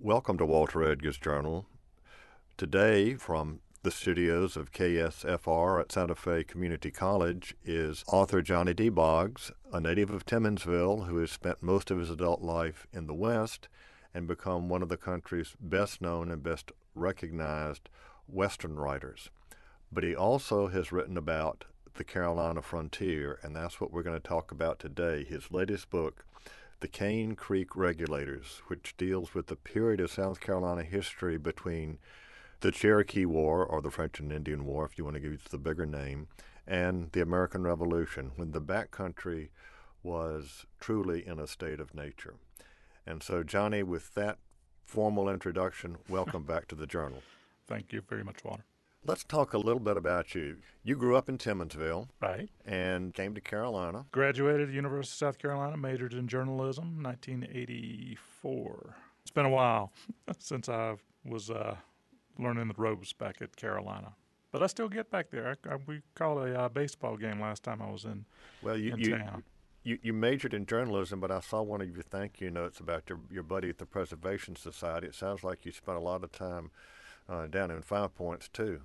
Welcome to Walter Edgar's Journal. Today, from the studios of KSFR at Santa Fe Community College, is author Johnny D. Boggs, a native of Timminsville who has spent most of his adult life in the West and become one of the country's best known and best recognized Western writers. But he also has written about the Carolina frontier, and that's what we're going to talk about today. His latest book, The Cane Creek Regulators, which deals with the period of South Carolina history between the Cherokee War, or the French and Indian War, if you want to use the bigger name, and the American Revolution, when the backcountry was truly in a state of nature. And so, Johnny, with that formal introduction, welcome back to the Journal. Thank you very much, Walter. Let's talk a little bit about you. You grew up in Timminsville. Right. And came to Carolina. Graduated at the University of South Carolina, majored in journalism, 1984. It's been a while since I was learning the ropes back at Carolina. But I still get back there. We called a baseball game last time I was in town. You majored in journalism, but I saw one of your thank you notes about your buddy at the Preservation Society. It sounds like you spent a lot of time down in Five Points, too.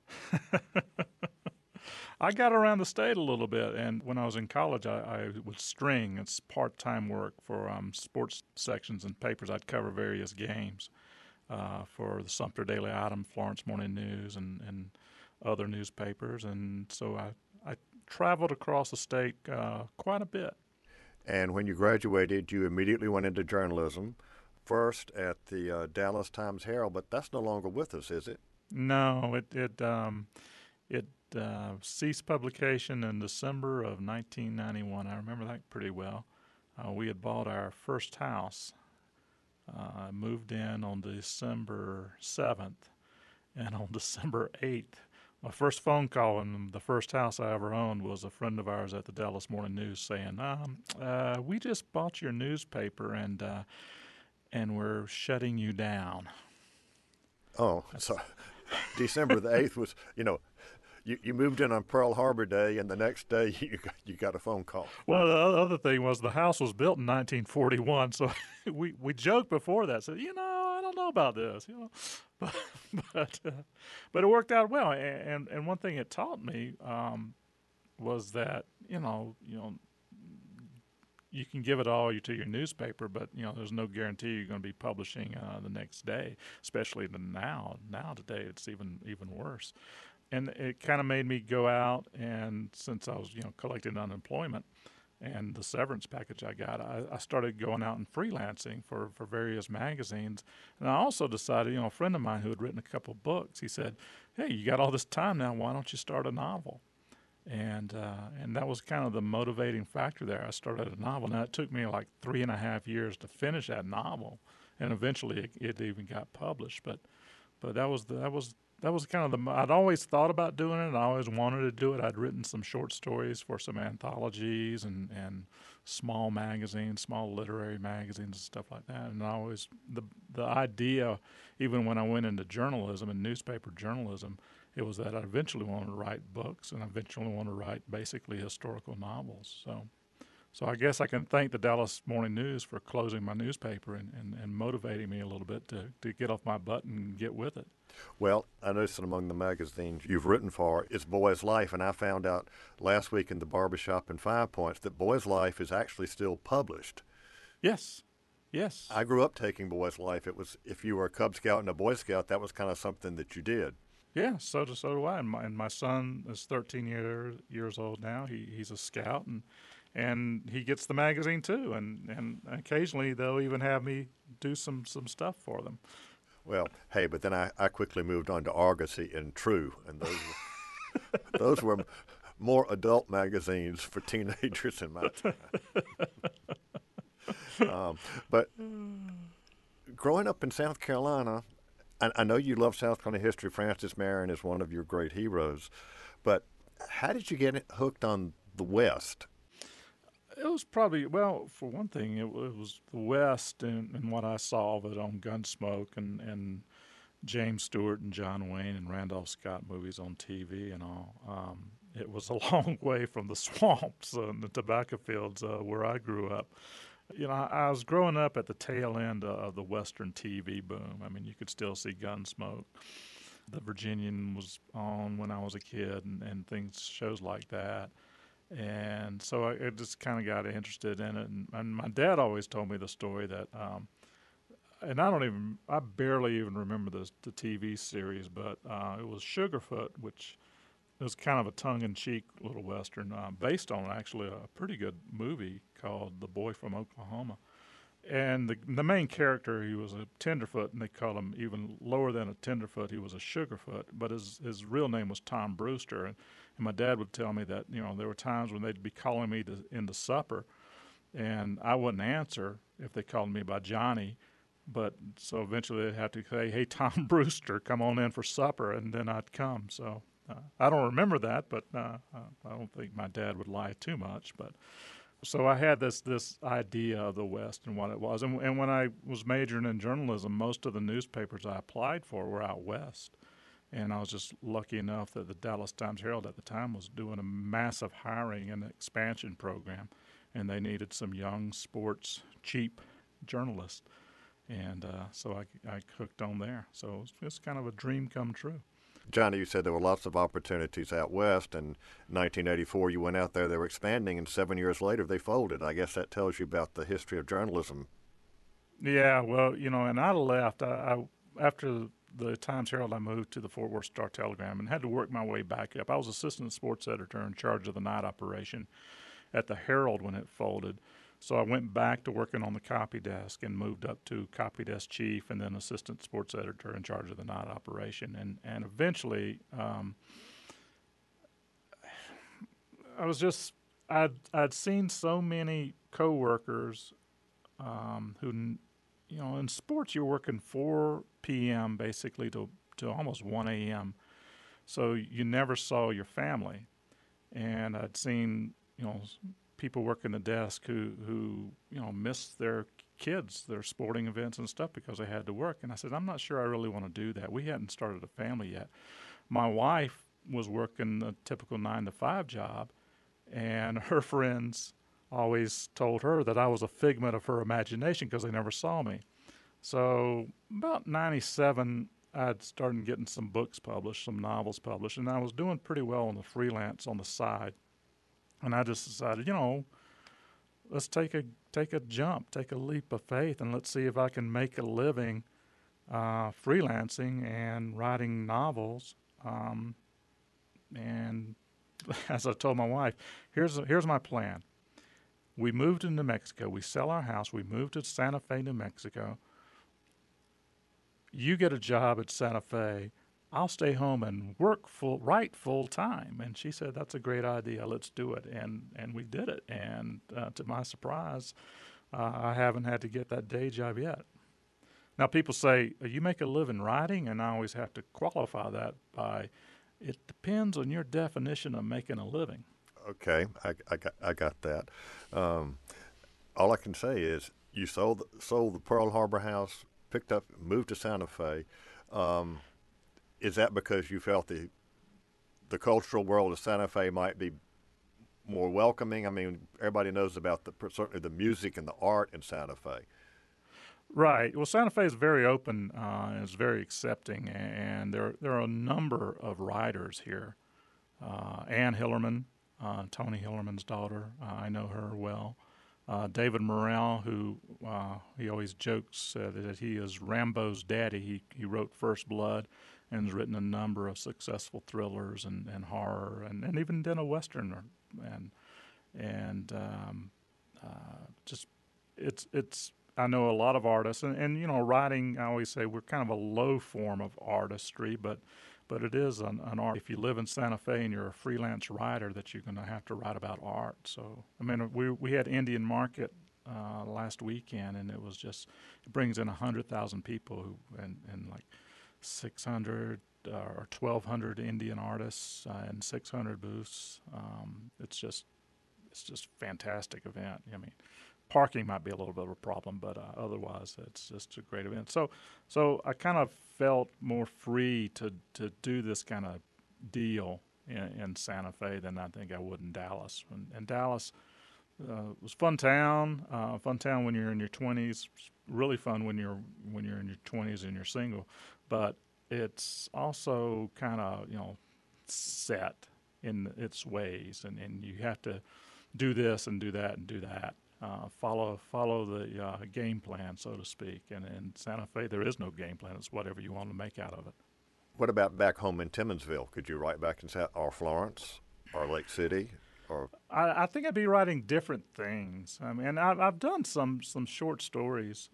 I got around the state a little bit, and when I was in college, I would string. It's part-time work for sports sections and papers. I'd cover various games for the Sumter Daily Item, Florence Morning News, and other newspapers. And so I traveled across the state quite a bit. And when you graduated, you immediately went into journalism, first at the Dallas Times-Herald, but that's no longer with us, is it? No, it ceased publication in December of 1991. I remember that pretty well. We had bought our first house, moved in on December 7th, and on December 8th, my first phone call in the first house I ever owned was a friend of ours at the Dallas Morning News saying, we just bought your newspaper and we're shutting you down. Oh, so December the 8th was, you moved in on Pearl Harbor Day, and the next day you got a phone call. Well, the other thing was the house was built in 1941, so we joked before that, said, I don't know about this, but it worked out well. And one thing it taught me was that you can give it all to your newspaper, but there's no guarantee you're going to be publishing the next day, especially now. Now today it's even worse. And it kind of made me go out, and since I was collecting unemployment and the severance package I got, I started going out and freelancing for various magazines. And I also decided, a friend of mine who had written a couple of books, he said, "Hey, you got all this time now, why don't you start a novel?" And that was kind of the motivating factor there. I started a novel. Now, it took me like 3.5 years to finish that novel, and eventually it even got published. But that was kind of I'd always thought about doing it. I always wanted to do it. I'd written some short stories for some anthologies and small magazines, small literary magazines and stuff like that. And I always the idea, even when I went into journalism and newspaper journalism, it was that I eventually wanted to write books, and I eventually want to write basically historical novels. So I guess I can thank the Dallas Morning News for closing my newspaper and motivating me a little bit to get off my butt and get with it. Well, I noticed that among the magazines you've written for is Boy's Life, and I found out last week in the barbershop in Five Points that Boy's Life is actually still published. Yes. I grew up taking Boy's Life. It was, if you were a Cub Scout and a Boy Scout, that was kind of something that you did. Yeah, so do I. And my son is 13 years old now. He's a scout, and he gets the magazine too. And occasionally they'll even have me do some stuff for them. Well, hey, but then I quickly moved on to Argosy and True, and those were more adult magazines for teenagers in my time. But growing up in South Carolina, I know you love South Carolina history. Francis Marion is one of your great heroes. But how did you get hooked on the West? It was probably, well, for one thing, it was the West and what I saw of it on Gunsmoke and James Stewart and John Wayne and Randolph Scott movies on TV and all. It was a long way from the swamps and the tobacco fields where I grew up. I was growing up at the tail end of the Western TV boom. I mean, you could still see Gunsmoke. The Virginian was on when I was a kid, and things, shows like that. And so I just kind of got interested in it. And my dad always told me the story that, and I barely even remember the TV series, but it was Sugarfoot, which it was kind of a tongue-in-cheek little western based on actually a pretty good movie called The Boy from Oklahoma. And the main character, he was a tenderfoot, and they called him even lower than a tenderfoot. He was a sugarfoot, but his real name was Tom Brewster. And my dad would tell me that there were times when they'd be calling me into supper, and I wouldn't answer if they called me by Johnny. But so eventually they'd have to say, "Hey, Tom Brewster, come on in for supper," and then I'd come. So I don't remember that, but I don't think my dad would lie too much. But so I had this idea of the West and what it was. And when I was majoring in journalism, most of the newspapers I applied for were out west. And I was just lucky enough that the Dallas Times-Herald at the time was doing a massive hiring and expansion program, and they needed some young, sports, cheap journalists. And so I hooked on there. So it's kind of a dream come true. Johnny, you said there were lots of opportunities out west. In 1984, you went out there, they were expanding, and 7 years later, they folded. I guess that tells you about the history of journalism. Yeah, well, and I left. After the Times-Herald, I moved to the Fort Worth Star-Telegram and had to work my way back up. I was assistant sports editor in charge of the night operation at the Herald when it folded. So I went back to working on the copy desk and moved up to copy desk chief and then assistant sports editor in charge of the night operation. And eventually, I'd seen so many coworkers who, in sports you're working 4 p.m. basically to almost 1 a.m. So you never saw your family. And I'd seen, people working the desk who missed their kids, their sporting events and stuff because they had to work. And I said, I'm not sure I really want to do that. We hadn't started a family yet. My wife was working a typical 9 to 5 job, and her friends always told her that I was a figment of her imagination because they never saw me. So about 97, I'd started getting some books published, some novels published, and I was doing pretty well on the freelance on the side. And I just decided, let's take a jump, take a leap of faith, and let's see if I can make a living freelancing and writing novels. And as I told my wife, here's my plan. We moved to New Mexico. We sell our house. We moved to Santa Fe, New Mexico. You get a job at Santa Fe. I'll stay home and write full time. And she said, that's a great idea. Let's do it. And we did it. And to my surprise, I haven't had to get that day job yet. Now, people say, you make a living writing? And I always have to qualify that by, it depends on your definition of making a living. Okay, I got that. All I can say is you sold the Pearl Harbor house, picked up, moved to Santa Fe. Is that because you felt the cultural world of Santa Fe might be more welcoming? I mean, everybody knows about certainly the music and the art in Santa Fe. Right. Well, Santa Fe is very open and is very accepting, and there are a number of writers here. Ann Hillerman, Tony Hillerman's daughter, I know her well. David Morrell, who he always jokes that he is Rambo's daddy. He wrote First Blood and has written a number of successful thrillers and horror and even did a western and just it's I know a lot of artists and writing, I always say we're kind of a low form of artistry, but it is an art. If you live in Santa Fe and you're a freelance writer, that you're going to have to write about art. So, I mean, we had Indian Market last weekend, and it brings in 100,000 people and like 600 or 1,200 Indian artists and 600 booths. It's just fantastic event. I mean, parking might be a little bit of a problem, but otherwise it's just a great event. So I kind of felt more free to do this kind of deal in Santa Fe than I think I would in Dallas. And Dallas, it was fun town. Fun town when you're in your 20s. Really fun when you're in your 20s and you're single. But it's also kind of set in its ways, and you have to do this and do that and do that. Follow the game plan, so to speak. And in Santa Fe, there is no game plan. It's whatever you want to make out of it. What about back home in Timmonsville? Could you write back in or Florence or Lake City? Or I think I'd be writing different things. I mean, I've done some short stories,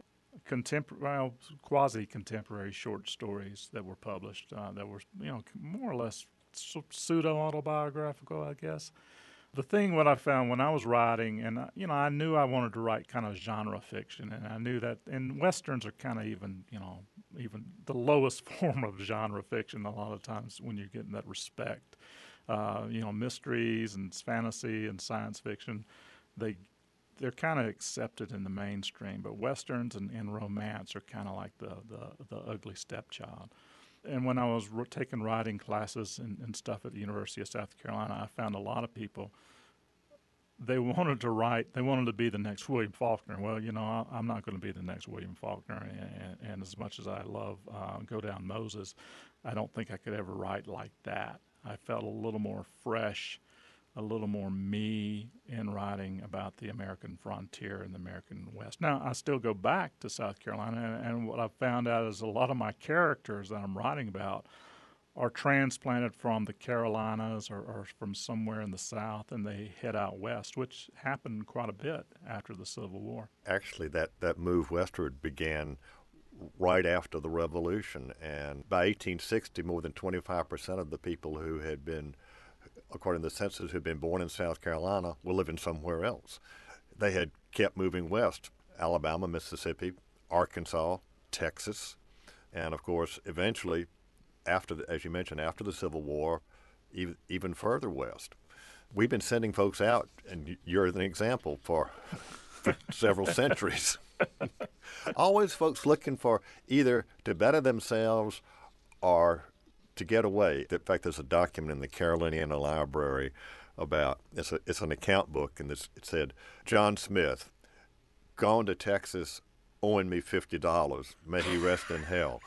quasi contemporary short stories that were published that were more or less pseudo autobiographical, I guess. The thing what I found when I was writing, and I knew I wanted to write kind of genre fiction, and I knew that, and westerns are kind of even the lowest form of genre fiction a lot of times when you're getting that respect. Mysteries and fantasy and science fiction, they're kind of accepted in the mainstream, but westerns and romance are kind of like the ugly stepchild. And when I was taking writing classes and stuff at the University of South Carolina, I found a lot of people, they wanted to write, they wanted to be the next William Faulkner. Well, I'm not going to be the next William Faulkner. And as much as I love Go Down Moses, I don't think I could ever write like that. I felt a little more fresh, a little more me in writing about the American frontier and the American West. Now, I still go back to South Carolina, and what I've found out is a lot of my characters that I'm writing about are transplanted from the Carolinas or from somewhere in the South, and they head out west, which happened quite a bit after the Civil War. actually, that move westward began right after the Revolution, and by 1860, more than 25% of the people who had been, according to the census, who'd been born in South Carolina were living somewhere else. They had kept moving west: Alabama, Mississippi, Arkansas, Texas, and of course, eventually, as you mentioned, after the Civil War, even further west. We've been sending folks out, and you're an example for several centuries. Always folks looking for either to better themselves or to get away. In fact, there's a document in the Caroliniana Library about, it's an account book, and it said, John Smith, gone to Texas, owing me $50. May he rest in hell.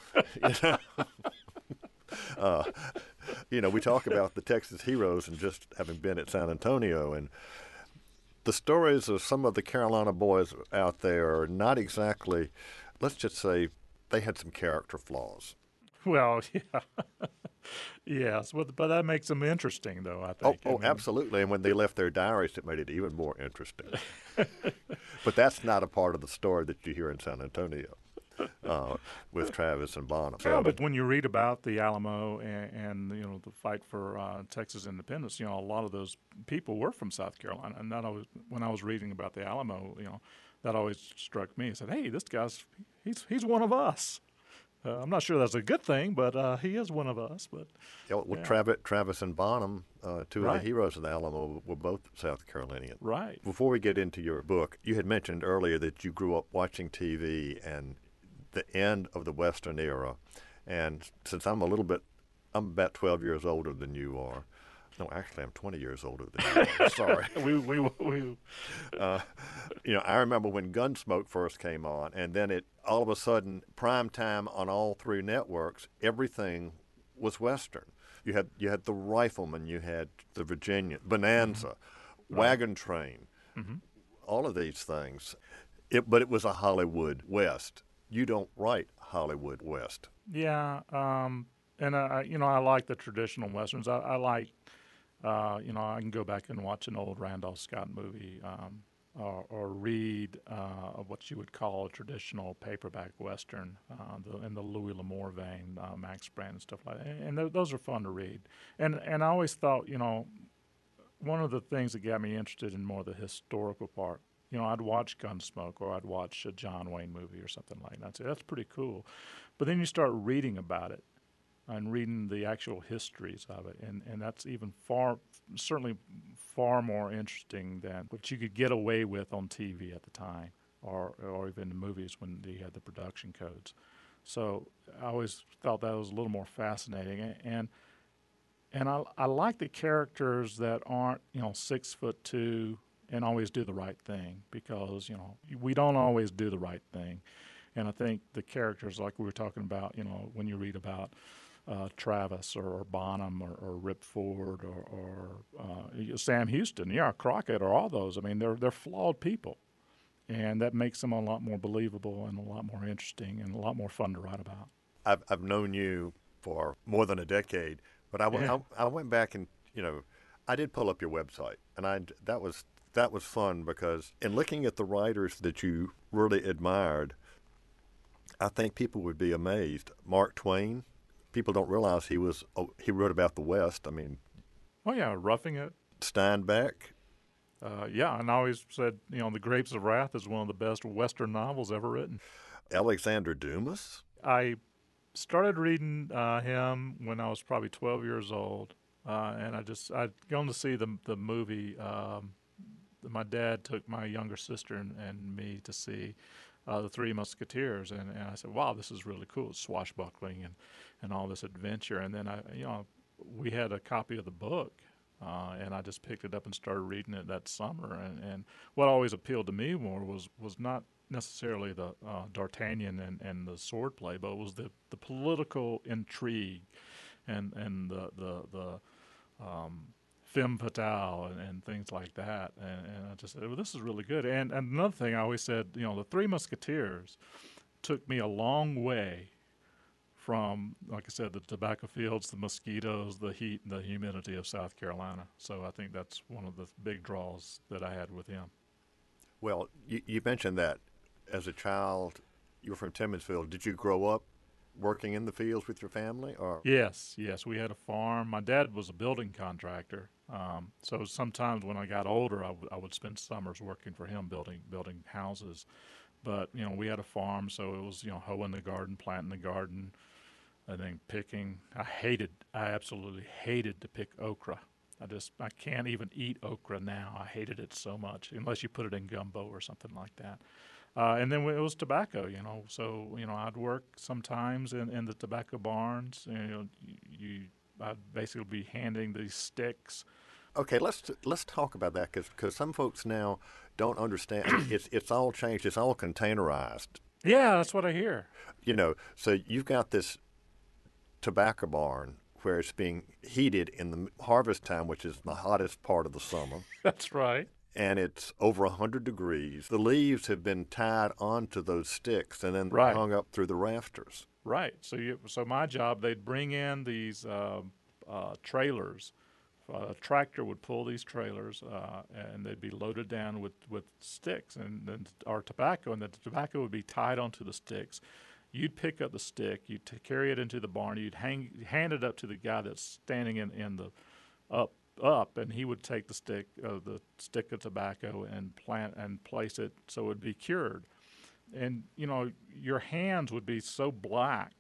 We talk about the Texas heroes and just having been at San Antonio, and the stories of some of the Carolina boys out there are not exactly, let's just say, they had some character flaws. Well, yeah. Yes, but that makes them interesting, though, I think. Absolutely. And when they left their diaries, it made it even more interesting. But that's not a part of the story that you hear in San Antonio with Travis and Bonham. Yeah, but when you read about the Alamo and the fight for Texas independence, a lot of those people were from South Carolina. And when I was reading about the Alamo, that always struck me. I said, hey, this guy's he's one of us. I'm not sure that's a good thing, but he is one of us. But Travis and Bonham, two of the heroes of the Alamo, were both South Carolinian. Right. Before we get into your book, you had mentioned earlier that you grew up watching TV and the end of the Western era. And since I'm about 12 years older than you are. No, actually, I'm 20 years older than you are. Sorry. I remember when Gunsmoke first came on, and then all of a sudden, prime time on all three networks, everything was Western. You had the Rifleman, you had the Virginia, Bonanza, Wagon Train, all of these things. But it was a Hollywood West. You don't write Hollywood West. Yeah, and I like the traditional westerns. I like, I can go back and watch an old Randolph Scott movie, or read what you would call a traditional paperback western, in the Louis L'Amour vein, Max Brand and stuff like that. And those are fun to read. And I always thought, one of the things that got me interested in more of the historical part. I'd watch Gunsmoke, or I'd watch a John Wayne movie or something like that. I'd say, that's pretty cool. But then you start reading about it and reading the actual histories of it. And that's even certainly far more interesting than what you could get away with on TV at the time, or even in movies when they had the production codes. So I always thought that was a little more fascinating. And I like the characters that aren't, 6'2", and always do the right thing, because we don't always do the right thing. And I think the characters, like we were talking about, when you read about Travis or Bonham or Rip Ford or Sam Houston, Crockett, or all those. I mean, they're flawed people, and that makes them a lot more believable and a lot more interesting and a lot more fun to write about. I've known you for more than a decade, but I went back and I did pull up your website, and that was fun, because in looking at the writers that you really admired, I think people would be amazed. Mark Twain, people don't realize he wrote about the West. I mean, oh yeah, Roughing It. Steinbeck. Yeah, and I always said, The Grapes of Wrath is one of the best Western novels ever written. Alexander Dumas. I started reading him when I was probably 12 years old, and I'd gone to see the movie. My dad took my younger sister and me to see The Three Musketeers, and I said, wow, this is really cool. It's swashbuckling and all this adventure. And then we had a copy of the book, and I just picked it up and started reading it that summer. And what always appealed to me more was not necessarily the D'Artagnan and the swordplay, but it was the political intrigue and the femme fatale and things like that. And I just said, well, this is really good. And another thing I always said, The Three Musketeers took me a long way from, like I said, the tobacco fields, the mosquitoes, the heat, and the humidity of South Carolina. So I think that's one of the big draws that I had with him. Well, you mentioned that as a child, you were from Timminsville. Did you grow up working in the fields with your family? Or Yes, we had a farm. My dad was a building contractor, so sometimes when I got older, I would spend summers working for him building houses. But we had a farm, so it was hoeing the garden, planting the garden, and then picking. I absolutely hated to pick okra. I can't even eat okra now. I hated it so much, unless you put it in gumbo or something like that. And then it was tobacco, So I'd work sometimes in the tobacco barns. I'd basically be handing these sticks. Okay, let's talk about that, because some folks now don't understand. I mean, it's all changed. It's all containerized. Yeah, that's what I hear. So you've got this tobacco barn where it's being heated in the harvest time, which is the hottest part of the summer. That's right. And it's over 100 degrees. The leaves have been tied onto those sticks and then hung up through the rafters. Right. So my job, they'd bring in these trailers. A tractor would pull these trailers, and they'd be loaded down with sticks, and then our tobacco, and the tobacco would be tied onto the sticks. You'd pick up the stick, you'd carry it into the barn, you'd hand it up to the guy that's standing in the up, and he would take the stick of tobacco and plant and place it so it would be cured. And your hands would be so black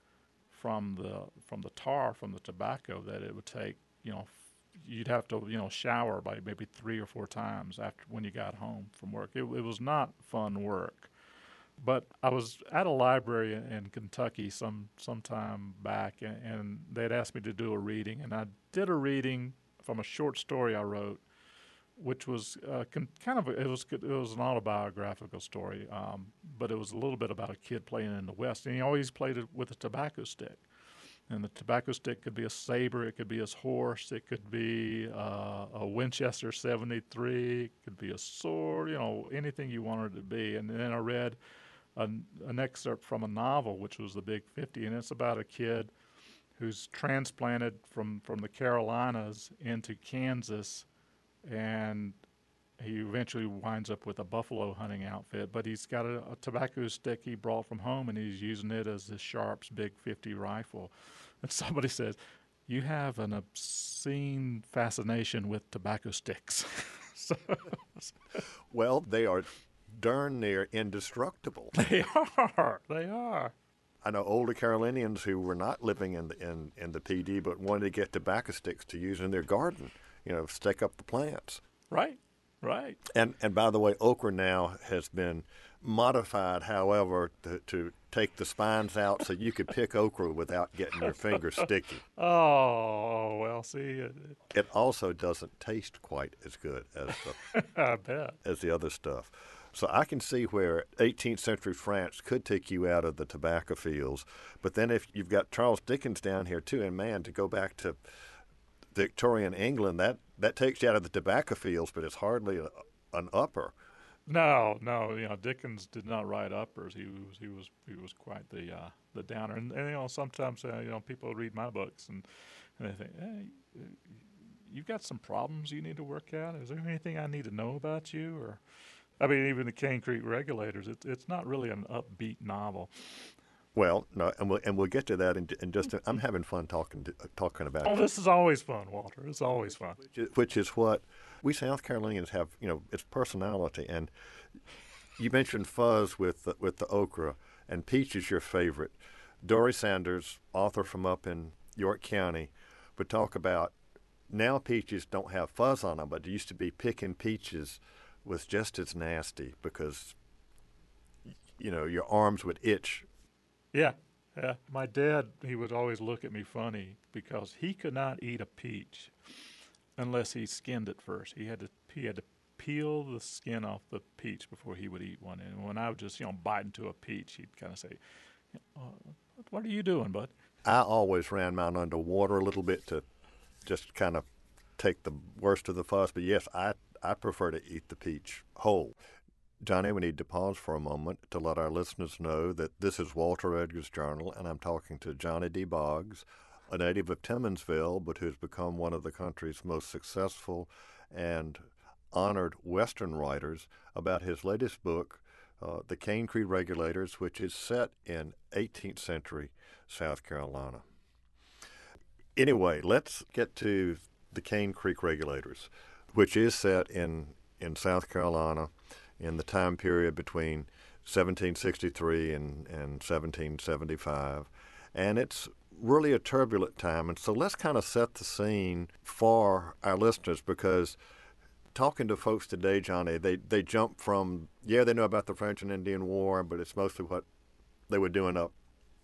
from the tar from the tobacco that it would take you'd have to shower by maybe 3 or 4 times after when you got home from work. It was not fun work. But I was at a library in Kentucky sometime back, and they'd asked me to do a reading, and I did a reading from a short story I wrote, which was it was an autobiographical story, but it was a little bit about a kid playing in the West, and he always played it with a tobacco stick. And the tobacco stick could be a saber, it could be his horse, it could be a Winchester 73, it could be a sword, anything you wanted it to be. And then I read an excerpt from a novel, which was The Big 50, and it's about a kid who's transplanted from the Carolinas into Kansas, and he eventually winds up with a buffalo hunting outfit. But he's got a tobacco stick he brought from home, and he's using it as his Sharp's Big 50 rifle. And somebody says, you have an obscene fascination with tobacco sticks. Well, they are darn near indestructible. They are. I know older Carolinians who were not living in the PD but wanted to get tobacco sticks to use in their garden, stake up the plants. Right. And by the way, okra now has been modified, however, to take the spines out so you could pick okra without getting your fingers sticky. Oh, well, see, It also doesn't taste quite as good as I bet. the other stuff. So I can see where 18th century France could take you out of the tobacco fields, but then if you've got Charles Dickens down here too, and man, to go back to Victorian England, that takes you out of the tobacco fields, but it's hardly an upper. No, no, Dickens did not write uppers. He was quite the downer. And sometimes people read my books and they think, hey, you've got some problems you need to work out. Is there anything I need to know about you? Or, I mean, even the Cane Creek Regulators. It's not really an upbeat novel. Well, no, and we'll get to that in just. I'm having fun talking about. Oh, this is always fun, Walter. It's always fun. Which is what we South Carolinians have. It's personality. And you mentioned fuzz with the okra, and peach is your favorite. Dory Sanders, author from up in York County, would talk about now peaches don't have fuzz on them, but it used to be picking peaches was just as nasty because your arms would itch. Yeah, yeah. My dad, he would always look at me funny because he could not eat a peach unless he skinned it first. He had to peel the skin off the peach before he would eat one. And when I would just bite into a peach, he'd kind of say, "What are you doing, bud?" I always ran mine under water a little bit to just kind of take the worst of the fuss. But yes, I prefer to eat the peach whole. Johnny, we need to pause for a moment to let our listeners know that this is Walter Edgar's Journal, and I'm talking to Johnny D. Boggs, a native of Timminsville, but who's become one of the country's most successful and honored Western writers, about his latest book, The Cane Creek Regulators, which is set in 18th century South Carolina. Anyway, let's get to the Cane Creek Regulators, which is set in South Carolina in the time period between 1763 and 1775. And it's really a turbulent time. And so let's kind of set the scene for our listeners, because talking to folks today, Johnny, they jump from, they know about the French and Indian War, but it's mostly what they were doing up,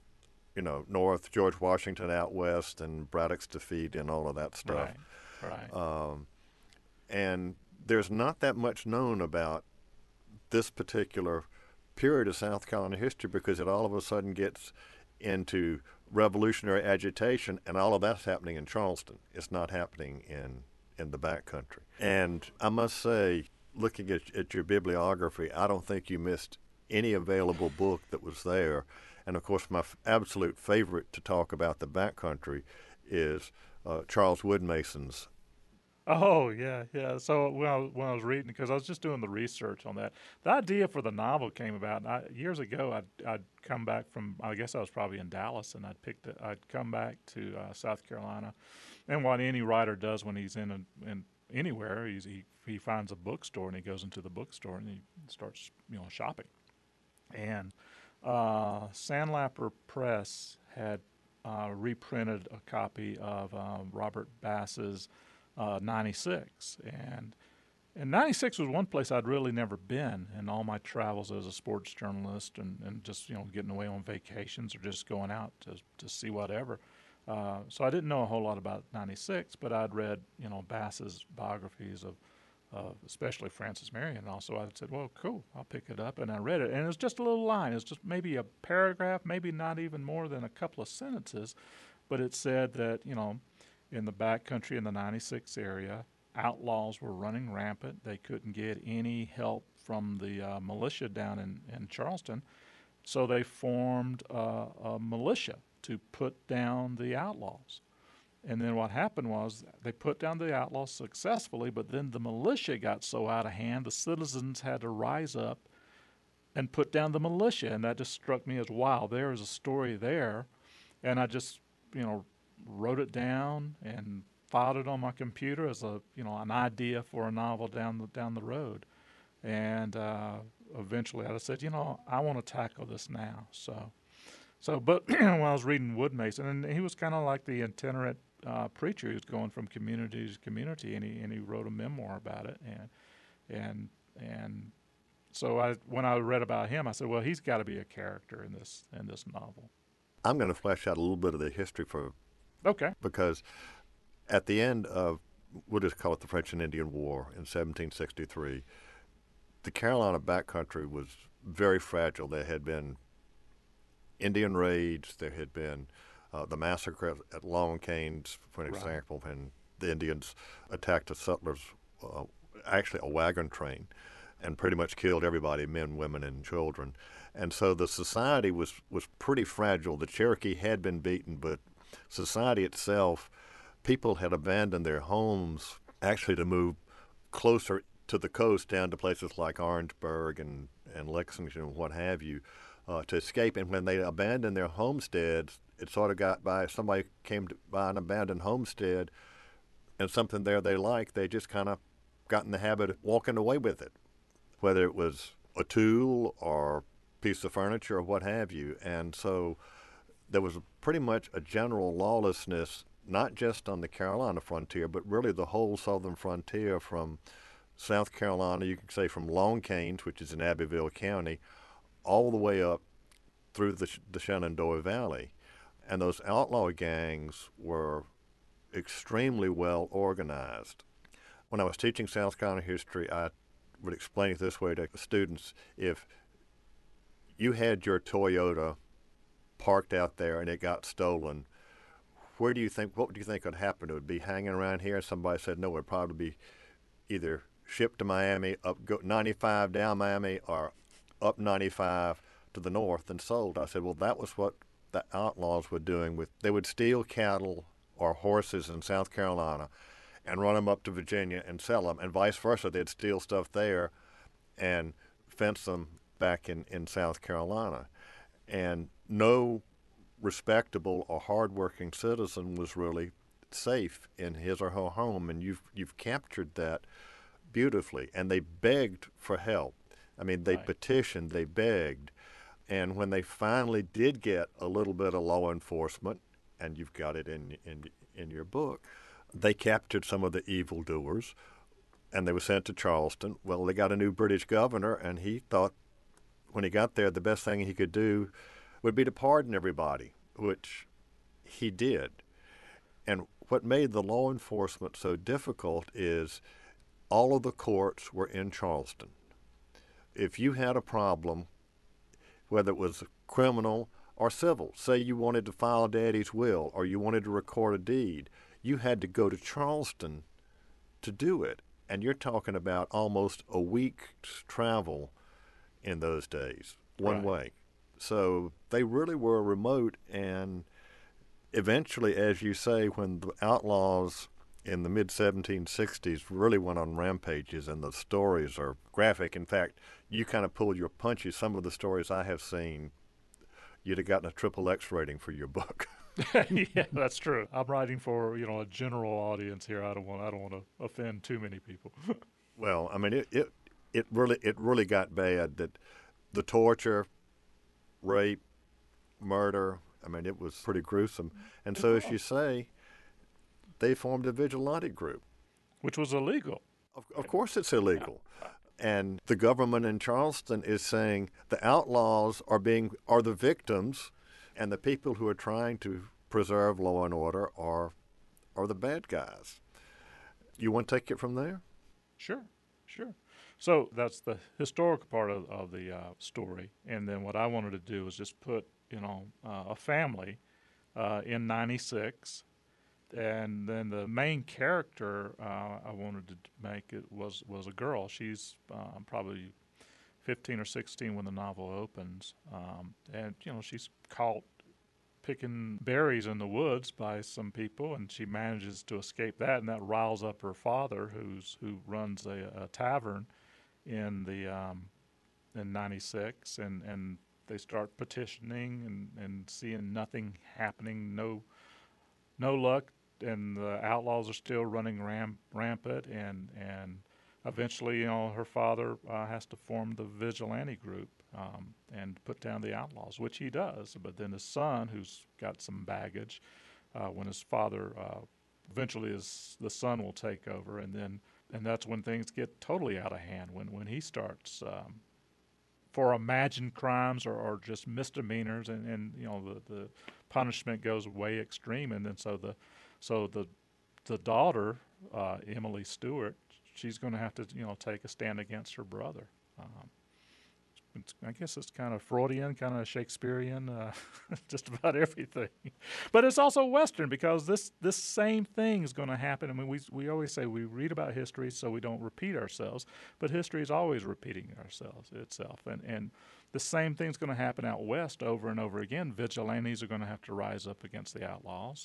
north, George Washington out west, and Braddock's defeat and all of that stuff. Right. And there's not that much known about this particular period of South Carolina history, because it all of a sudden gets into revolutionary agitation, and all of that's happening in Charleston. It's not happening in the backcountry. And I must say, looking at your bibliography, I don't think you missed any available book that was there. And of course, my absolute favorite to talk about the backcountry is Charles Woodmason's. Oh, yeah. So when I was reading, because I was just doing the research on that, the idea for the novel came about. Years ago, I'd come back from, I guess I was probably in Dallas, and I'd come back to South Carolina. And what any writer does when he's in anywhere, he finds a bookstore, and he goes into the bookstore and he starts shopping. And Sandlapper Press had reprinted a copy of Robert Bass's 96, and 96 was one place I'd really never been in all my travels as a sports journalist, and just getting away on vacations or just going out to see whatever. So I didn't know a whole lot about 96, but I'd read Bass's biographies of especially Francis Marion, and also I said, well, cool, I'll pick it up, and I read it, and it was just a little line. It's just maybe a paragraph, maybe not even more than a couple of sentences, but it said that in the backcountry in the 96 area, outlaws were running rampant. They couldn't get any help from the militia down in Charleston, so they formed a militia to put down the outlaws. And then what happened was they put down the outlaws successfully, but then the militia got so out of hand, the citizens had to rise up and put down the militia. And that just struck me as, wow, there is a story there. And I just, wrote it down and filed it on my computer as an idea for a novel down the road. And eventually I said, I want to tackle this now. But when I was reading Woodmason, and he was kind of like the itinerant preacher. He was going from community to community, and he wrote a memoir about it. And So when I read about him, I said, well, he's got to be a character in this novel. I'm going to flesh out a little bit of the history Okay. because at the end of, we'll just call it the French and Indian War in 1763, the Carolina backcountry was very fragile. There had been Indian raids. There had been the massacre at Long Canes, for example, when the Indians attacked the settlers, actually a wagon train, and pretty much killed everybody, men, women, and children. And so the society was pretty fragile. The Cherokee had been beaten, but society itself, people had abandoned their homes actually to move closer to the coast, down to places like Orangeburg and Lexington and what have you, to escape. And when they abandoned their homesteads, it sort of got by, if somebody came to buy an abandoned homestead and something there they liked, they just kind of got in the habit of walking away with it, whether it was a tool or piece of furniture or what have you. And so there was pretty much a general lawlessness, not just on the Carolina frontier, but really the whole southern frontier from South Carolina, you could say from Long Canes, which is in Abbeville County, all the way up through the Shenandoah Valley. And those outlaw gangs were extremely well organized. When I was teaching South Carolina history, I would explain it this way to students. If you had your Toyota parked out there and it got stolen, what do you think would happen? It would be hanging around here? Somebody said no, it would probably be either shipped to Miami, go 95 down Miami, or up 95 to the north and sold. I said, well, that was what the outlaws were doing. They would steal cattle or horses in South Carolina and run them up to Virginia and sell them, and vice versa. They'd steal stuff there and fence them back in South Carolina. And no respectable or hardworking citizen was really safe in his or her home, and you've captured that beautifully. And they begged for help. I mean, they petitioned, they begged, and when they finally did get a little bit of law enforcement, and you've got it in your book, they captured some of the evildoers, and they were sent to Charleston. Well, they got a new British governor, and he thought when he got there, the best thing he could do would be to pardon everybody, which he did. And what made the law enforcement so difficult is all of the courts were in Charleston. If you had a problem, whether it was criminal or civil, say you wanted to file Daddy's will or you wanted to record a deed, you had to go to Charleston to do it. And you're talking about almost a week's travel in those days, one way. So they really were remote, and eventually, as you say, when the outlaws in the mid-1760s really went on rampages, and the stories are graphic. In fact, you kind of pulled your punches. Some of the stories I have seen, you'd have gotten a triple X rating for your book. Yeah, that's true. I'm writing for a general audience here. I don't want to offend too many people. Well, I mean, it really got bad. That the torture, rape, murder. I mean, it was pretty gruesome. And so, as you say, they formed a vigilante group, which was illegal. Of course, it's illegal. And the government in Charleston is saying the outlaws are the victims, and the people who are trying to preserve law and order are the bad guys. You want to take it from there? Sure. So that's the historical part of the story, and then what I wanted to do was just put a family in '96, and then the main character I wanted to make it was a girl. She's probably 15 or 16 when the novel opens, and she's caught picking berries in the woods by some people, and she manages to escape that, and that riles up her father, who runs a tavern in '96, and they start petitioning and seeing nothing happening, no luck, and the outlaws are still running rampant, and eventually, her father has to form the vigilante group and put down the outlaws, which he does. But then his son, who's got some baggage, when his father eventually the son will take over, and that's when things get totally out of hand when he starts for imagined crimes or just misdemeanors, and the punishment goes way extreme, and then so the daughter, Emily Stewart, she's going to have to take a stand against her brother. Um, I guess it's kind of Freudian, kind of Shakespearean, just about everything. But it's also Western because this same thing is going to happen. I mean, we always say we read about history so we don't repeat ourselves, but history is always repeating itself. And the same thing's going to happen out west over and over again. Vigilantes are going to have to rise up against the outlaws.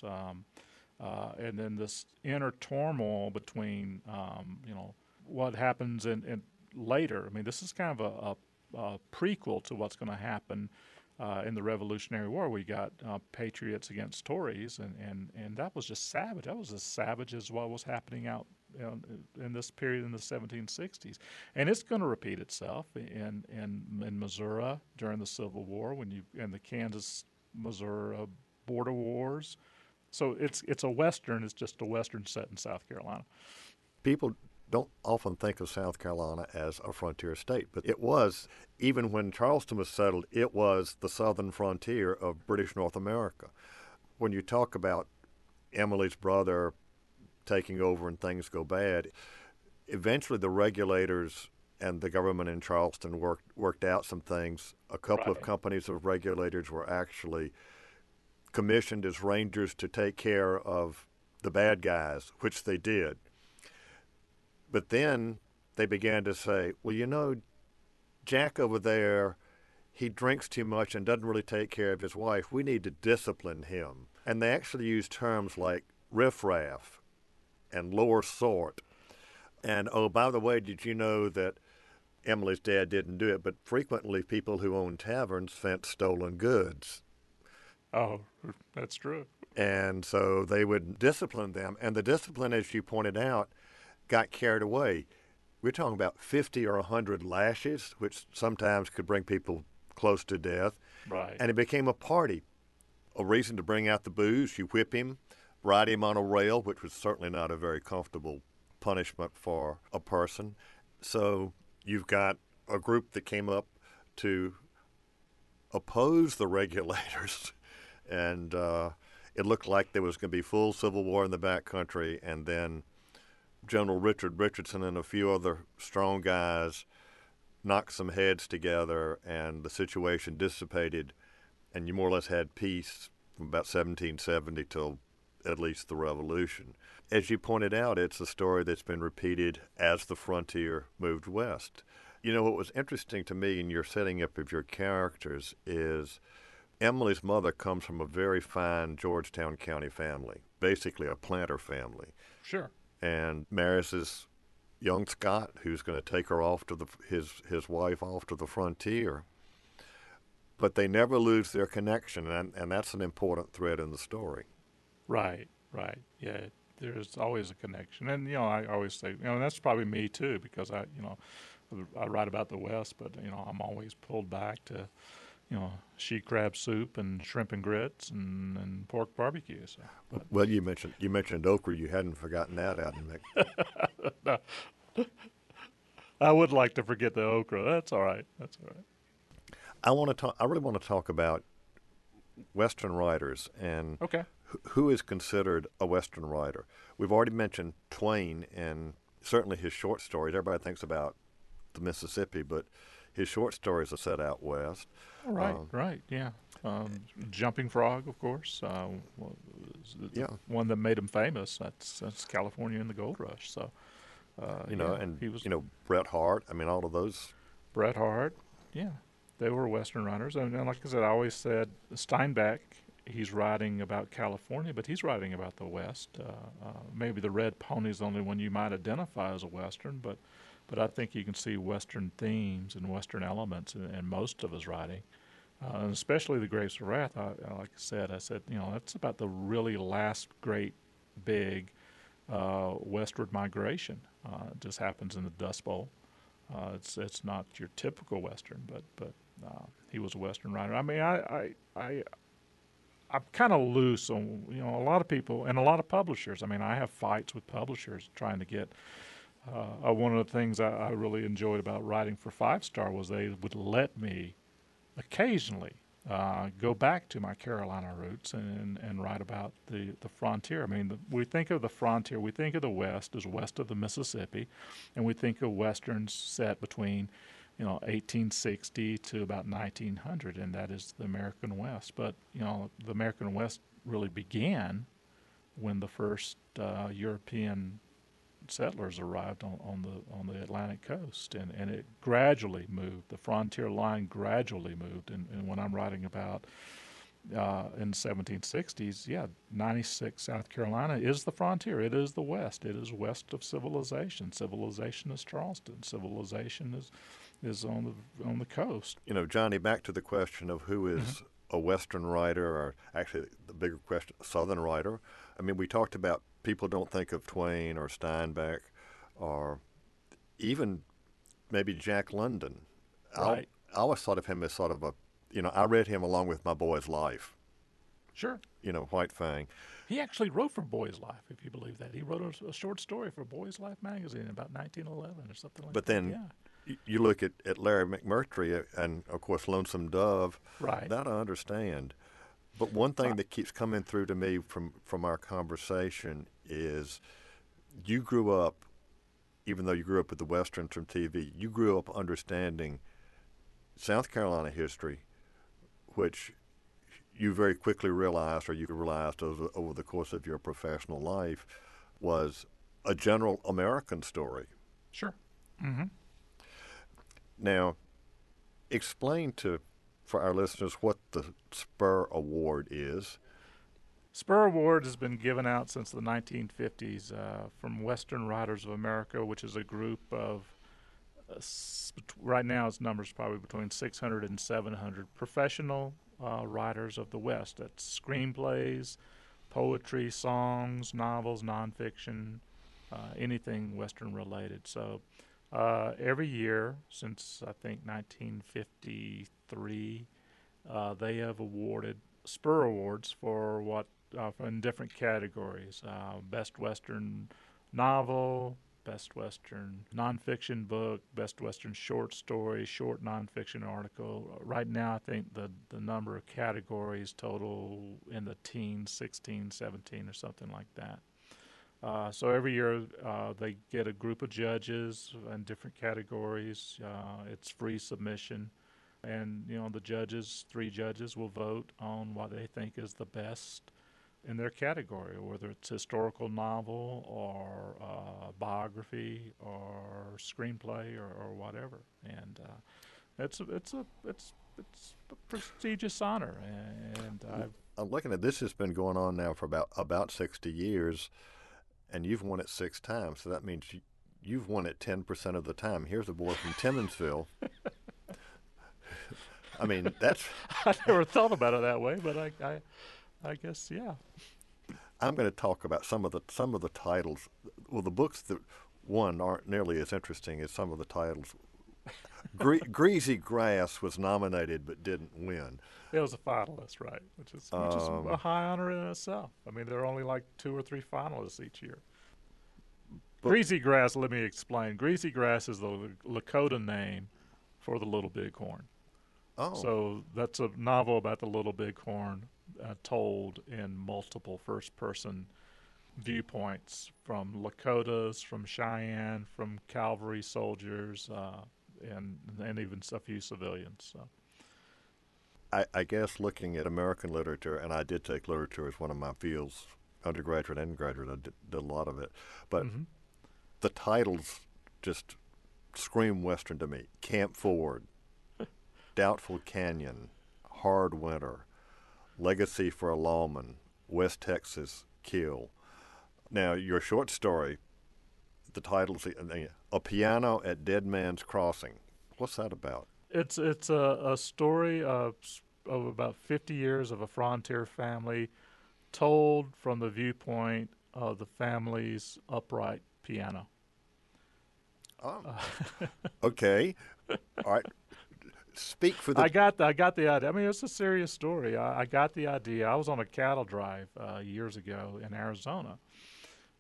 And then this inner turmoil between, what happens in later. I mean, this is kind of a prequel to what's going to happen in the Revolutionary War. We got patriots against Tories, and that was just savage. That was as savage as what was happening out in this period in the 1760s. And it's going to repeat itself in Missouri during the Civil War and the Kansas-Missouri border wars. So it's a Western. It's just a Western set in South Carolina. People don't often think of South Carolina as a frontier state, but it was, even when Charleston was settled, it was the southern frontier of British North America. When you talk about Emily's brother taking over and things go bad, eventually the regulators and the government in Charleston worked out some things. A couple of companies of regulators were actually commissioned as rangers to take care of the bad guys, which they did. But then they began to say, well, Jack over there, he drinks too much and doesn't really take care of his wife. We need to discipline him. And they actually used terms like riffraff and lower sort. And, oh, by the way, did you know that Emily's dad didn't do it? But frequently people who owned taverns sent stolen goods. Oh, that's true. And so they would discipline them. And the discipline, as you pointed out, got carried away. We're talking about 50 or 100 lashes, which sometimes could bring people close to death. Right. And it became a party, a reason to bring out the booze. You whip him, ride him on a rail, which was certainly not a very comfortable punishment for a person. So you've got a group that came up to oppose the regulators, and it looked like there was going to be full civil war in the back country, and then General Richard Richardson and a few other strong guys knocked some heads together, and the situation dissipated, and you more or less had peace from about 1770 till at least the Revolution. As you pointed out, it's a story that's been repeated as the frontier moved west. What was interesting to me in your setting up of your characters is Emily's mother comes from a very fine Georgetown County family, basically a planter family. Sure. And marries this young Scot who's going to take her off to his wife off to the frontier. But they never lose their connection, and that's an important thread in the story. Right. Yeah, there's always a connection. And, I always say, that's probably me too, because I write about the West, but, I'm always pulled back to, she crab soup and shrimp and grits and pork barbecue. So, well, you mentioned okra. You hadn't forgotten that out in Mexico. No. I would like to forget the okra. That's all right. I really want to talk about Western writers and okay. Who is considered a Western writer. We've already mentioned Twain and certainly his short stories. Everybody thinks about the Mississippi, but his short stories are set out west. Right, yeah. Jumping Frog, of course. Yeah. One that made him famous. That's California and the Gold Rush. So, and he was, Bret Harte. I mean, all of those. Bret Harte, yeah, they were Western writers. And like I said, I always said Steinbeck. He's writing about California, but he's writing about the West. Maybe the Red Pony is the only one you might identify as a Western, but I think you can see Western themes and Western elements in most of his writing, and especially the Grapes of Wrath. Like I said, that's about the really last great big westward migration. It just happens in the Dust Bowl. It's not your typical Western, but he was a Western writer. I mean, I'm kind of loose on, a lot of people and a lot of publishers. I mean, I have fights with publishers trying to get One of the things I really enjoyed about writing for Five Star was they would let me occasionally go back to my Carolina roots and write about the frontier. I mean, we think of the frontier, we think of the West as west of the Mississippi, and we think of Westerns set between 1860 to about 1900, and that is the American West. But the American West really began when the first European settlers arrived on the Atlantic coast, and it gradually moved. The frontier line gradually moved, and when I'm writing about in the 1760s, 96 South Carolina is the frontier. It is the West. It is west of civilization. Civilization is Charleston. Civilization is on the coast. Johnny, back to the question of who is a Western writer, or actually the bigger question, a Southern writer. I mean, we talked about people don't think of Twain or Steinbeck or even maybe Jack London. Right. I always thought of him as sort of I read him along with My Boy's Life. Sure. White Fang. He actually wrote for Boy's Life, if you believe that. He wrote a short story for Boy's Life magazine in about 1911 or something like that. But then you look at Larry McMurtry and, of course, Lonesome Dove. Right. That I understand. But one thing that keeps coming through to me from our conversation is you grew up, even though you grew up with the Westerns from TV, you grew up understanding South Carolina history, which you very quickly realized, or you realized over the course of your professional life, was a general American story. Sure. Mm-hmm. Now, explain for our listeners what the Spur Award is. Spur Award has been given out since the 1950s from Western Writers of America, which is a group of, right now its numbers probably between 600 and 700 professional writers of the West. That's screenplays, poetry, songs, novels, nonfiction, anything Western related. So every year since, I think, 1953, they have awarded Spur Awards for in different categories. Best Western Novel, Best Western Nonfiction Book, Best Western Short Story, Short Nonfiction Article. Right now, I think the number of categories total in the teens, 16, 17, or something like that. So every year they get a group of judges in different categories. It's free submission. And, the three judges will vote on what they think is the best in their category, whether it's historical novel or biography or screenplay or whatever. And it's a prestigious honor. And I'm looking at this has been going on now for about 60 years, and you've won it 6 times. So that means you've won it 10% of the time. Here's a boy from Timminsville. I mean, that's. I never thought about it that way, but I guess, yeah. I'm going to talk about some of the titles. Well, the books that won aren't nearly as interesting as some of the titles. Greasy Grass was nominated but didn't win. It was a finalist, right? Which is a high honor in itself. I mean, there are only like 2 or 3 finalists each year. Greasy Grass, let me explain. Greasy Grass is the Lakota name for the Little Bighorn. Oh. So that's a novel about the Little Bighorn told in multiple first-person viewpoints from Lakotas, from Cheyenne, from cavalry soldiers, and even a few civilians. So. I guess looking at American literature, and I did take literature as one of my fields, undergraduate and graduate, I did a lot of it. But the titles just scream Western to me. Camp Ford, Doubtful Canyon, Hard Winter, Legacy for a Lawman, West Texas Kill. Now, your short story, the title's A Piano at Dead Man's Crossing. What's that about? It's a story of about 50 years of a frontier family told from the viewpoint of the family's upright piano. Oh. Okay. All right. Speak for the... I got the idea. I mean, it's a serious story. I got the idea. I was on a cattle drive years ago in Arizona,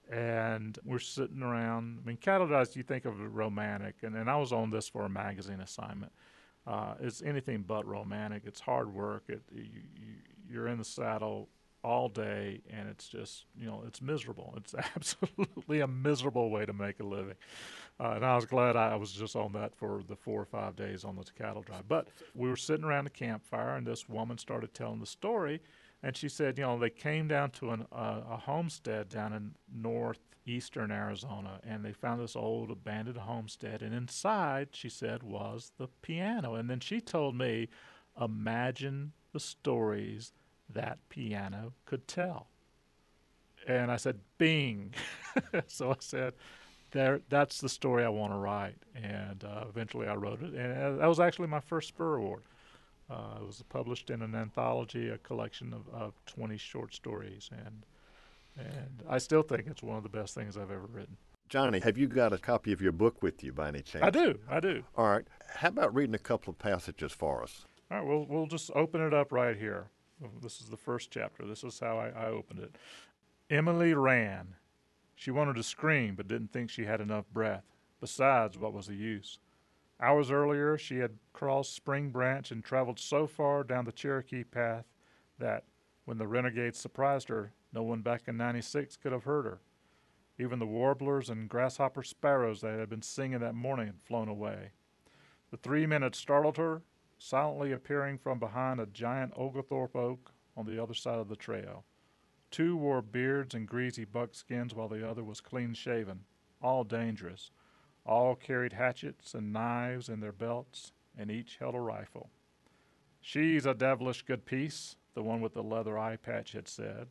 And we're sitting around. I mean, cattle drives, you think of it romantic, and I was on this for a magazine assignment. It's anything but romantic. It's hard work. You're in the saddle all day, and it's just, it's miserable. It's absolutely a miserable way to make a living. And I was glad I was just on that for the 4 or 5 days on the cattle drive. But we were sitting around the campfire, and this woman started telling the story. And she said, they came down to a homestead down in northeastern Arizona, and they found this old abandoned homestead. And inside, she said, was the piano. And then she told me, imagine the stories that piano could tell. And I said, bing. So I said, that's the story I want to write. And eventually I wrote it. And that was actually my first Spur Award. It was published in an anthology, a collection of 20 short stories, and I still think it's one of the best things I've ever written. Johnny, have you got a copy of your book with you by any chance? I do. All right. How about reading a couple of passages for us? All right, we'll just open it up right here. This is the first chapter. This is how I opened it. Emily ran. She wanted to scream, but didn't think she had enough breath. Besides, what was the use? Hours earlier, she had crossed Spring Branch and traveled so far down the Cherokee path that, when the renegades surprised her, no one back in '96 could have heard her. Even the warblers and grasshopper sparrows that had been singing that morning had flown away. The 3 men had startled her, silently appearing from behind a giant Oglethorpe oak on the other side of the trail. 2 wore beards and greasy buckskins, while the other was clean-shaven, all dangerous. All carried hatchets and knives in their belts, and each held a rifle. She's a devilish good piece, the one with the leather eye patch had said.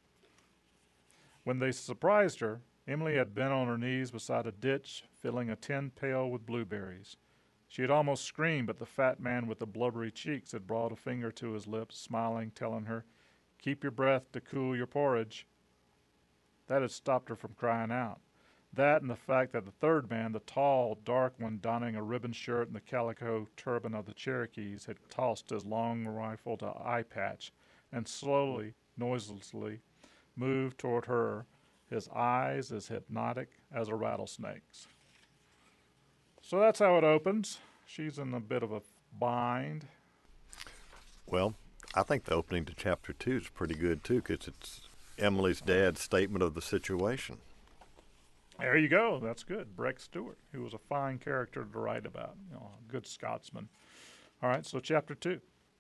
When they surprised her, Emily had been on her knees beside a ditch, filling a tin pail with blueberries. She had almost screamed, but the fat man with the blubbery cheeks had brought a finger to his lips, smiling, telling her, "Keep your breath to cool your porridge." That had stopped her from crying out. That and the fact that the third man, the tall, dark one donning a ribbon shirt and the calico turban of the Cherokees, had tossed his long rifle to eye patch and slowly, noiselessly, moved toward her, his eyes as hypnotic as a rattlesnake's. So that's how it opens. She's in a bit of a bind. Well, I think the opening to chapter 2 is pretty good, too, because it's Emily's dad's statement of the situation. There you go. That's good. Breck Stewart, who was a fine character to write about, a good Scotsman. All right, so chapter 2.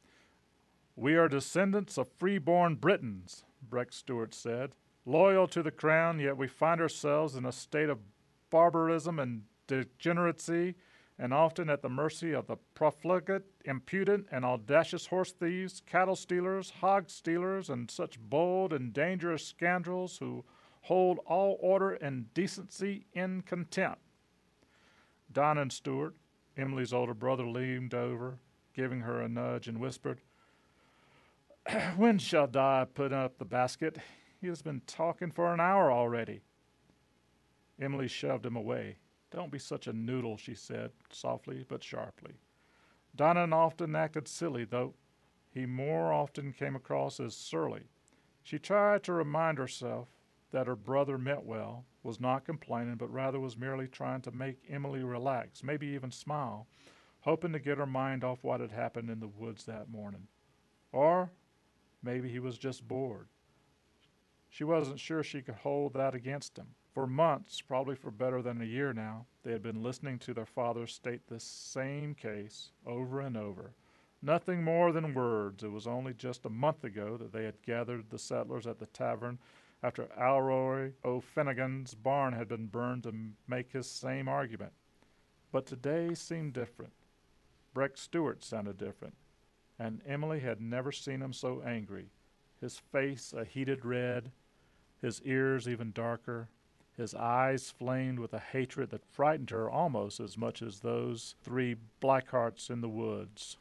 "We are descendants of free-born Britons," Breck Stewart said, "loyal to the crown, yet we find ourselves in a state of barbarism and degeneracy, and often at the mercy of the profligate, impudent, and audacious horse thieves, cattle stealers, hog stealers, and such bold and dangerous scoundrels who hold all order and decency in contempt." Donnan Stewart, Emily's older brother, leaned over, giving her a nudge, and whispered, "When shall Di put up the basket? He has been talking for an hour already." Emily shoved him away. "Don't be such a noodle," she said, softly but sharply. Donnan often acted silly, though he more often came across as surly. She tried to remind herself that her brother meant well, was not complaining, but rather was merely trying to make Emily relax, maybe even smile, hoping to get her mind off what had happened in the woods that morning. Or maybe he was just bored. She wasn't sure she could hold that against him. For months, probably for better than a year now, they had been listening to their father state this same case over and over. Nothing more than words. It was only just a month ago that they had gathered the settlers at the tavern after Alroy O'Finnigan's barn had been burned to make his same argument. But today seemed different. Breck Stewart sounded different, and Emily had never seen him so angry. His face a heated red, his ears even darker, his eyes flamed with a hatred that frightened her almost as much as those 3 Blackhearts in the woods.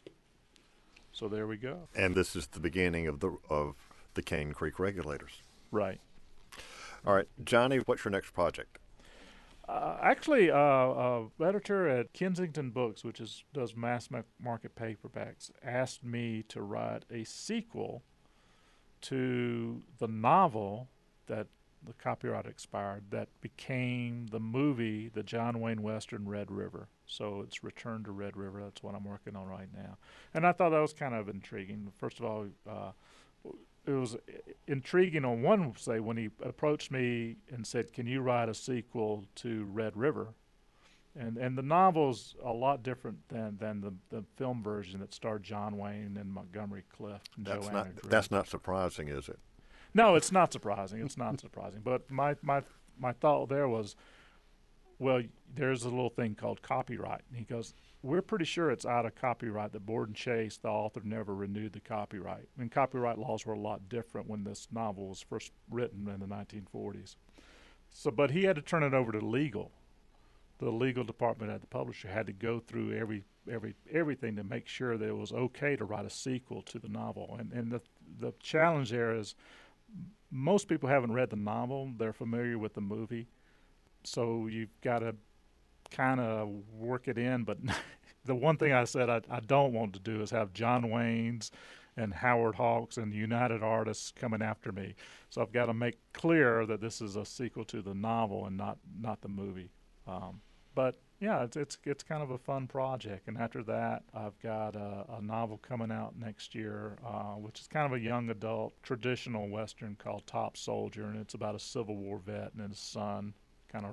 So there we go. And this is the beginning of the Cane Creek Regulators. Right. All right, Johnny, what's your next project? Actually, editor at Kensington Books, which does mass market paperbacks, asked me to write a sequel to the novel that the copyright expired, that became the movie, the John Wayne Western Red River. So it's Return to Red River. That's what I'm working on right now. And I thought that was kind of intriguing. First of all, it was intriguing on one say when he approached me and said, "Can you write a sequel to Red River?" And the novel's a lot different than the film version that starred John Wayne and Montgomery Clift and Joanna Drew. That's not surprising, is it? No, it's not surprising. It's not surprising. But my thought there was, well, there's a little thing called copyright. And he goes, we're pretty sure it's out of copyright that Borden Chase, the author, never renewed the copyright. I mean, copyright laws were a lot different when this novel was first written in the 1940s. So, but he had to turn it over to legal. The legal department at the publisher had to go through everything to make sure that it was okay to write a sequel to the novel. And the challenge there is most people haven't read the novel. They're familiar with the movie. So you've got to kind of work it in. But the one thing I said I don't want to do is have John Wayne's and Howard Hawks and United Artists coming after me. So I've got to make clear that this is a sequel to the novel and not the movie. But yeah, it's kind of a fun project. And after that, I've got a novel coming out next year, which is kind of a young adult traditional Western called Top Soldier, and it's about a Civil War vet and his son kind of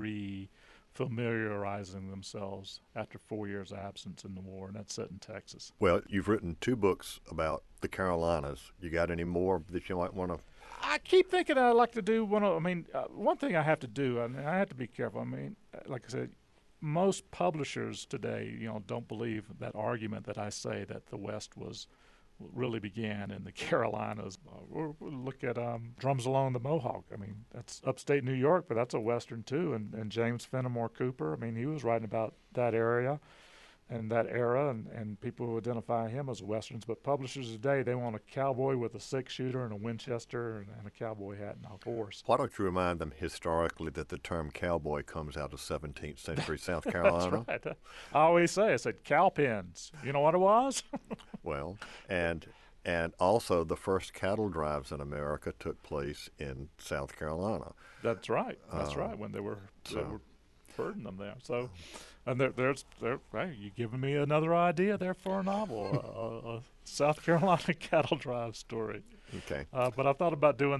re-familiarizing themselves after 4 years' absence in the war, and that's set in Texas. Well, you've written 2 books about the Carolinas. You got any more that you might want to? I keep thinking I'd like to do one thing I have to do, and I have to be careful. I mean, like I said, most publishers today, don't believe that argument that I say that the West really began in the Carolinas. Look at Drums Along the Mohawk. I mean, that's upstate New York, but that's a Western too. And James Fenimore Cooper, I mean, he was writing about that area and that era, and people who identify him as Westerns. But publishers today, they want a cowboy with a 6-shooter and a Winchester and a cowboy hat and a horse. Why don't you remind them historically that the term cowboy comes out of 17th century South Carolina? That's right. I always say, I said, cow pens. You know what it was? Well, and also the first cattle drives in America took place in South Carolina. That's right. That's right, when they were herding them there. So, and there's hey, you giving me another idea there for a novel, a South Carolina cattle drive story. Okay. But I thought about doing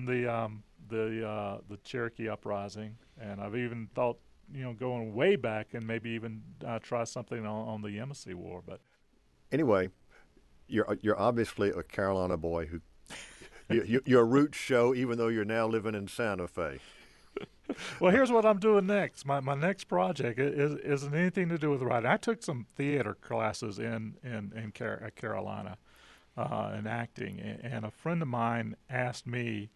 the Cherokee Uprising, and I've even thought, going way back and maybe even try something on the Yamasee War. But anyway, you're obviously a Carolina boy who your roots show, even though you're now living in Santa Fe. Well, here's what I'm doing next. My next project isn't anything to do with writing. I took some theater classes in Carolina in acting, and a friend of mine asked me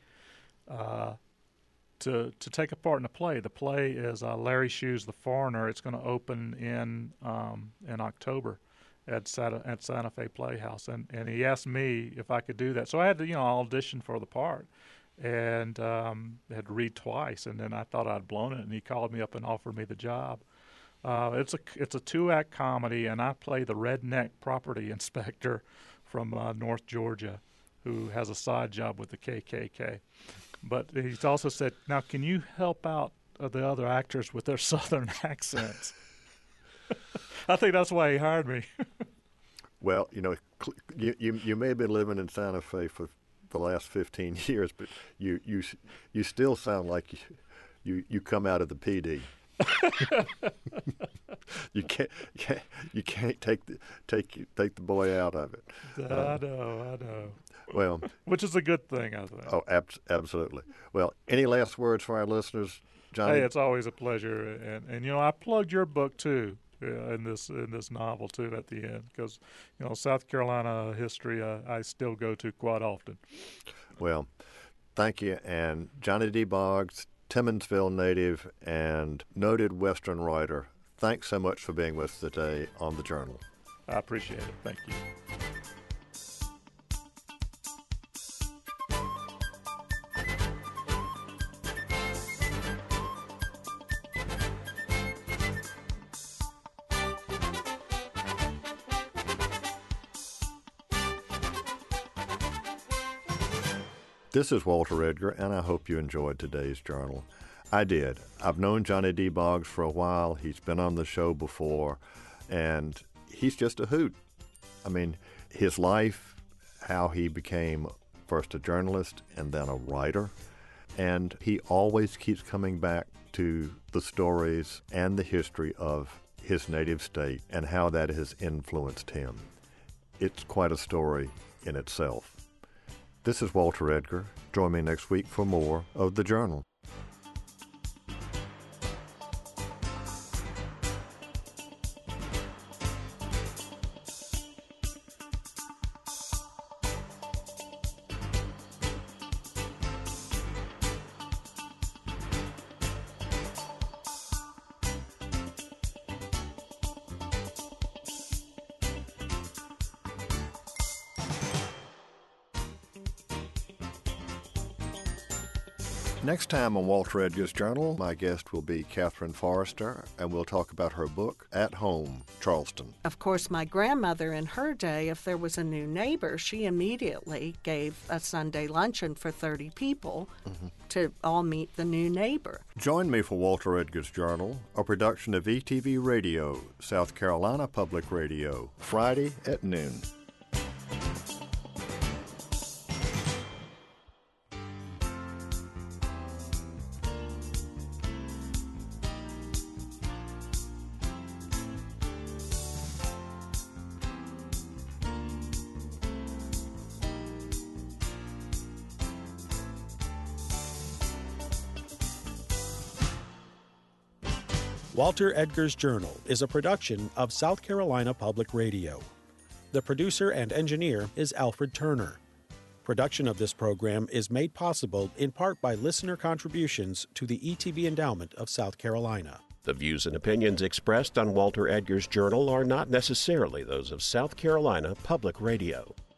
to take a part in a play. The play is Larry Shue's The Foreigner. It's going to open in October at Santa Fe Playhouse, and he asked me if I could do that. So I had to audition for the part. And had to read twice, and then I thought I'd blown it, and he called me up and offered me the job. It's a 2-act comedy, and I play the redneck property inspector from North Georgia who has a side job with the KKK. But he's also said, now can you help out the other actors with their southern accents? I think that's why he hired me. Well, you may have been living in Santa Fe for the last 15 years, but you still sound like you come out of the PD. you can't take the boy out of it. I know. Well, which is a good thing, I think. Oh, absolutely. Well, any last words for our listeners, Johnny? Hey, it's always a pleasure, and I plugged your book too. In this novel too at the end, because South Carolina history I still go to quite often. Well, thank you. And Johnny D. Boggs, Timminsville native and noted Western writer, thanks so much for being with us today on The Journal. I appreciate it. Thank you. This is Walter Edgar, and I hope you enjoyed today's journal. I did. I've known Johnny D. Boggs for a while. He's been on the show before, and he's just a hoot. I mean, his life, how he became first a journalist and then a writer, and he always keeps coming back to the stories and the history of his native state and how that has influenced him. It's quite a story in itself. This is Walter Edgar. Join me next week for more of The Journal. Next time on Walter Edgar's Journal, my guest will be Catherine Forrester, and we'll talk about her book, At Home, Charleston. Of course, my grandmother in her day, if there was a new neighbor, she immediately gave a Sunday luncheon for 30 people to all meet the new neighbor. Join me for Walter Edgar's Journal, a production of ETV Radio, South Carolina Public Radio, Friday at noon. Walter Edgar's Journal is a production of South Carolina Public Radio. The producer and engineer is Alfred Turner. Production of this program is made possible in part by listener contributions to the ETV Endowment of South Carolina. The views and opinions expressed on Walter Edgar's Journal are not necessarily those of South Carolina Public Radio.